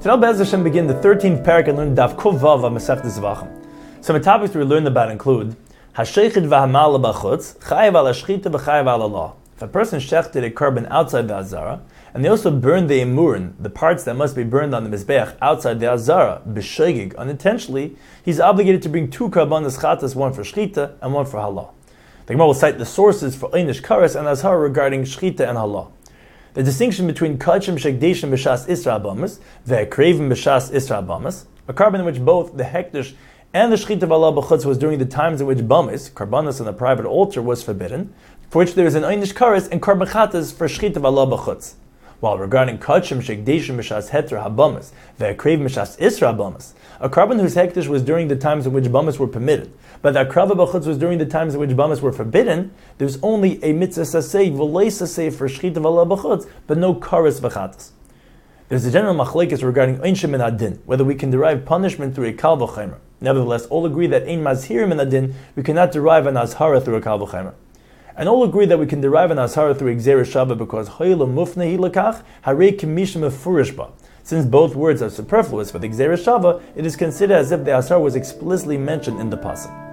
Today, Be'ez Hashem begin the 13th parak and learn Daf Kuf Vav of Masechtas Zvachim. Some of the topics we learned about include Hasheichid v'hamala b'chutz, chayav al hashchita v'chayav al Allah. If a person shechted a carbon outside the Azara, and they also burned the emurin, the parts that must be burned on the Mizbeach outside the Azara, b'shegig, unintentionally, he's obligated to bring two karbanos chatas, one for shchita and one for halah. The Gemara will cite the sources for einish kares and azhara regarding shchita and halah. The distinction between kachim shekdeshim b'shas isra abamas, ve'krevim b'shas isra abamas, a carbon in which both the hekdesh and the shchita of Allah b'chutz was during the times in which bamis, karbanos on the private altar, was forbidden, for which there is an einish kares and karban chatas for shchita of Allah b'chutz. While regarding kachim shekdeshim b'shas heter habamas, ve'krevim b'shas isra abamas, a carbon whose hekdesh was during the times in which bamas were permitted, but that krava b'chutz was during the times in which bamas were forbidden, there's only a mitzvah saseh, v'lei saseh for shchita of Allah b'chutz, but no kares v'chatas. There's a general machlekes regarding einshim min adin, whether we can derive punishment through a kal v'chaymer. Nevertheless, all agree that ein mazhirim min adin, we cannot derive an azhara through a kal v'chaymer. And all agree that we can derive an azhara through Gzeira Shava because hoyle mufnehi lekach harei k'mishim mefurish ba. Since both words are superfluous for the Gzeira Shava, it is considered as if the azhara was explicitly mentioned in the pasuk.